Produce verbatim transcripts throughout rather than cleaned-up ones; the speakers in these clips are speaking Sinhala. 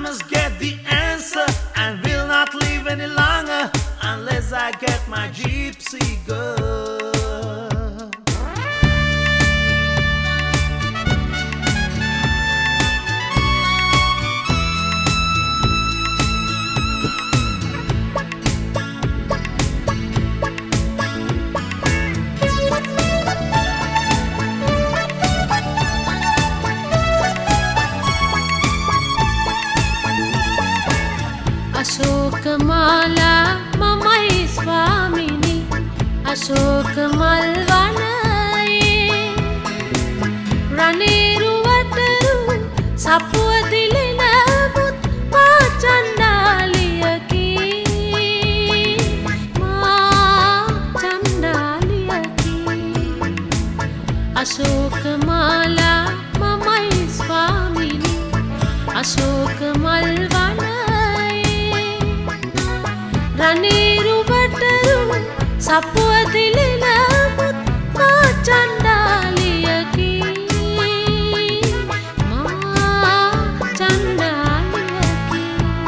must get the answer and will not live any longer unless I get my gypsy girl. Ashokamala මමයි ස්වාමිනි අශෝක මල් වනයේ රණේරුවටරු සපුව දිලින මුත් මා චණ්ඩාලියකි මා චණ්ඩාලියකි අශෝකමාලා මමයි ස්වාමිනි අශෝක මල් වනයේ රණේරුවටරු සපුව දිලින මුත් මා චණ්ඩාලියකි මා චණ්ඩාලියකි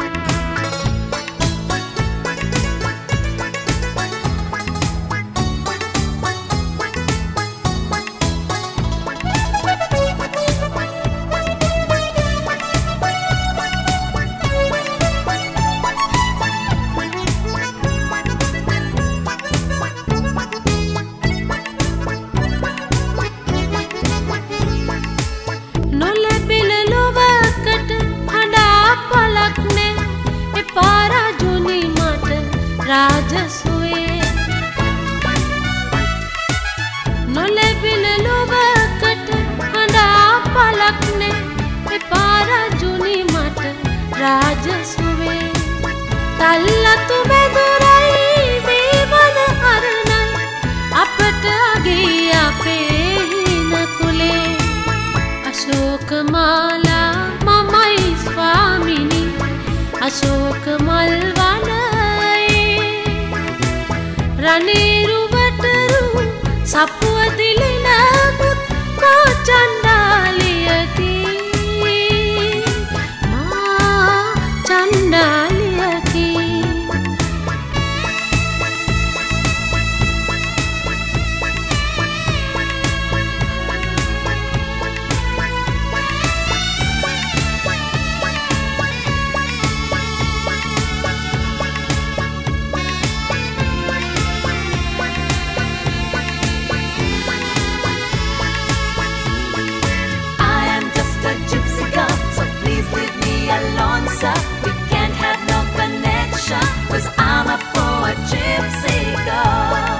රාජසුවේ නොලැබෙන ලොවකට හඬා පලක්නේ එපා රජුනි මට රාජසුවේ තල්ලතු බෙදුරයි වේවන අරණයි අපට අගේ අපේ හින කුලේ අශෝකමාලා මමයි ස්වාමිනි අශෝක මල් රණේරුවටරු සපුව දිලින මුත් මා චණ්ඩාලියකි මා චණ්ඩාලියකි We can't have no connection, 'cause I'm a poor gypsy girl.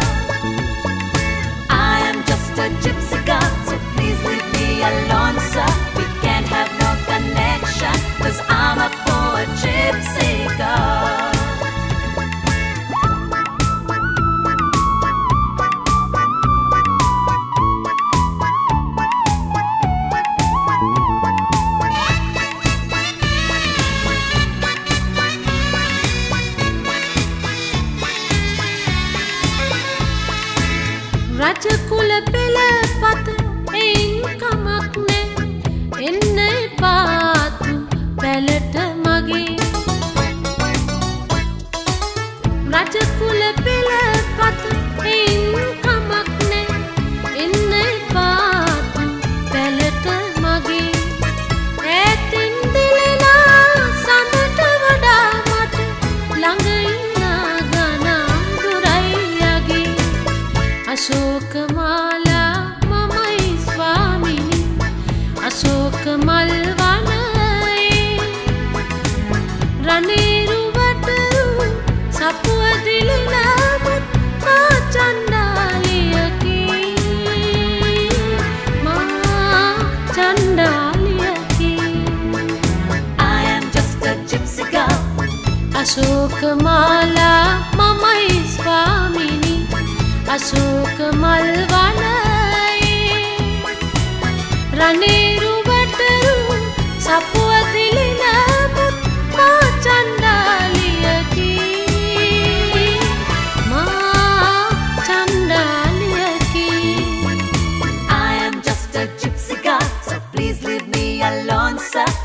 I am just a gypsy girl, so please leave me alone, sir. We can't have no connection, 'cause I'm a poor gypsy girl. රජකුල පෙළ පත එයින් කමක් නෑ එන්න එපාතු පැලට මගේ රජකුල පෙළ පත එයින් කමක් නෑ එන්න එපාතු පැලට මගේ ඈතින් දිලෙනා සඳට වඩා මට ළඟ ඉන්න ගනා දුරයි යගේ අශෝකමාලා මමයි ස්වාමිනි අශෝක මල් වනයේ රණේරුවටරු සපුව දිලින මුත් මා චණ්ඩාලියකි මා චණ්ඩාලියකි I am just a gypsy girl. Ashokamala මමයි ස්වාමිනි අශෝක මල් වනයේ රණේරුවටරු සපුව දිලින මුත් මා චණ්ඩාලියකි මා චණ්ඩාලියකි I am just a gypsy girl, so please leave me alone, sir.